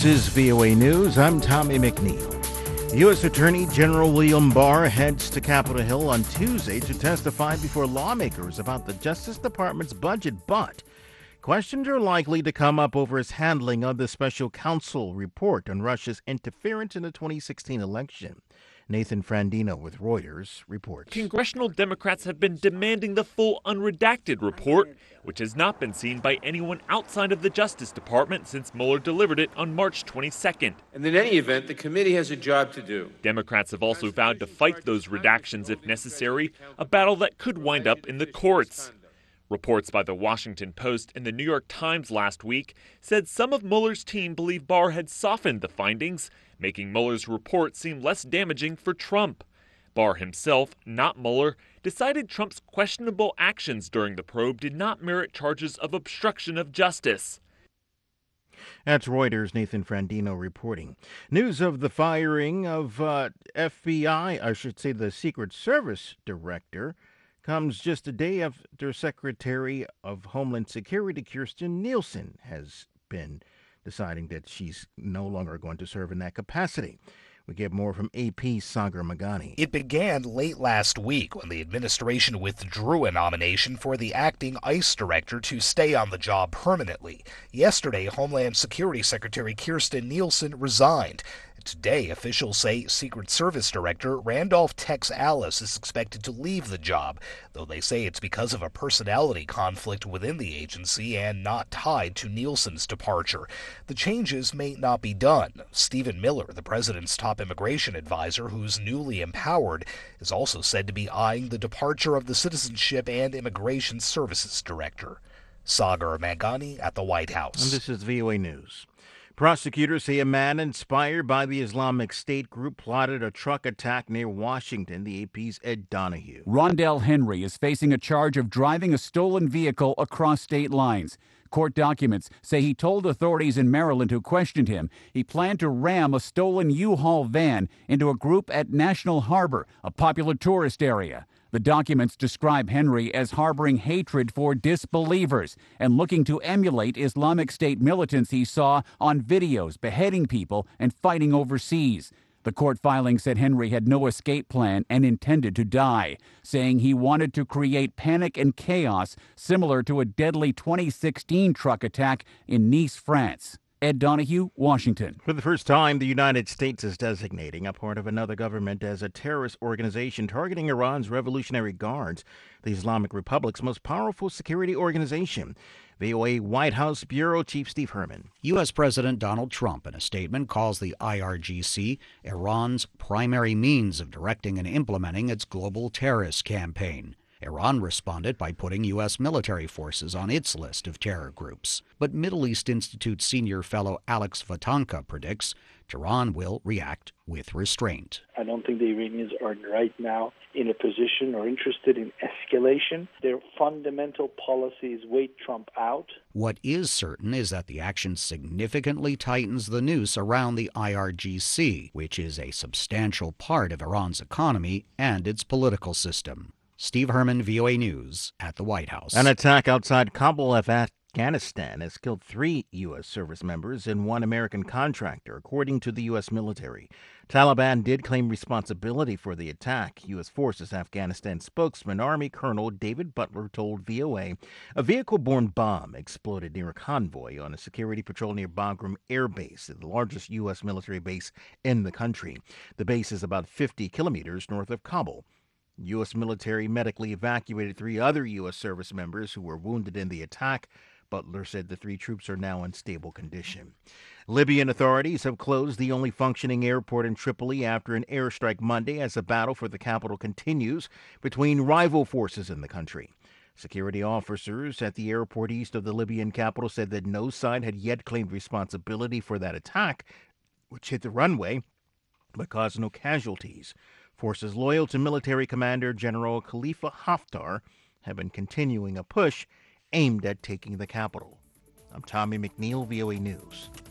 This is VOA News. I'm Tommy McNeil. U.S. Attorney General William Barr heads to Capitol Hill on Tuesday to testify before lawmakers about the Justice Department's budget, but questions are likely to come up over his handling of the special counsel report on Russia's interference in the 2016 election. Nathan Frandino with Reuters reports. Congressional Democrats have been demanding the full unredacted report, which has not been seen by anyone outside of the Justice Department since Mueller delivered it on March 22nd. And in any event, the committee has a job to do. Democrats have also vowed to fight those redactions if necessary, a battle that could wind up in the courts. Reports by the Washington Post and the New York Times last week said some of Mueller's team believe Barr had softened the findings, making Mueller's report seem less damaging for Trump. Barr himself, not Mueller, decided Trump's questionable actions during the probe did not merit charges of obstruction of justice. That's Reuters' Nathan Frandino reporting. News of the firing of the Secret Service director, comes just a day after Secretary of Homeland Security Kirstjen Nielsen has been deciding that she's no longer going to serve in that capacity. We get more from AP's Sagar Meghani. It began late last week when the administration withdrew a nomination for the acting ICE director to stay on the job permanently. Yesterday, Homeland Security Secretary Kirstjen Nielsen resigned. Today, officials say Secret Service Director Randolph Tex Alice is expected to leave the job, though they say it's because of a personality conflict within the agency and not tied to Nielsen's departure. The changes may not be done. Stephen Miller, the president's top immigration advisor, who's newly empowered, is also said to be eyeing the departure of the Citizenship and Immigration Services Director. Sagar Meghani at the White House. And this is VOA News. Prosecutors say a man inspired by the Islamic State group plotted a truck attack near Washington, the AP's Ed Donahue. Rondell Henry is facing a charge of driving a stolen vehicle across state lines. Court documents say he told authorities in Maryland who questioned him he planned to ram a stolen U-Haul van into a group at National Harbor, a popular tourist area. The documents describe Henry as harboring hatred for disbelievers and looking to emulate Islamic State militants he saw on videos beheading people and fighting overseas. The court filing said Henry had no escape plan and intended to die, saying he wanted to create panic and chaos similar to a deadly 2016 truck attack in Nice, France. Ed Donahue, Washington. For the first time, the United States is designating a part of another government as a terrorist organization targeting Iran's Revolutionary Guards, the Islamic Republic's most powerful security organization. VOA White House Bureau Chief Steve Herman. U.S. President Donald Trump, in a statement, calls the IRGC Iran's primary means of directing and implementing its global terrorist campaign. Iran responded by putting U.S. military forces on its list of terror groups. But Middle East Institute senior fellow Alex Vatanka predicts Tehran will react with restraint. I don't think the Iranians are right now in a position or interested in escalation. Their fundamental policies wait Trump out. What is certain is that the action significantly tightens the noose around the IRGC, which is a substantial part of Iran's economy and its political system. Steve Herman, VOA News, at the White House. An attack outside Kabul, Afghanistan, has killed 3 U.S. service members and 1 American contractor, according to the U.S. military. Taliban did claim responsibility for the attack. U.S. Forces Afghanistan spokesman Army Colonel David Butler told VOA a vehicle-borne bomb exploded near a convoy on a security patrol near Bagram Air Base, the largest U.S. military base in the country. The base is about 50 kilometers north of Kabul. U.S. military medically evacuated 3 other U.S. service members who were wounded in the attack. Butler said the 3 troops are now in stable condition. Libyan authorities have closed the only functioning airport in Tripoli after an airstrike Monday as the battle for the capital continues between rival forces in the country. Security officers at the airport east of the Libyan capital said that no side had yet claimed responsibility for that attack, which hit the runway but caused no casualties. Forces loyal to military commander General Khalifa Haftar have been continuing a push aimed at taking the capital. I'm Tommy McNeil, VOA News.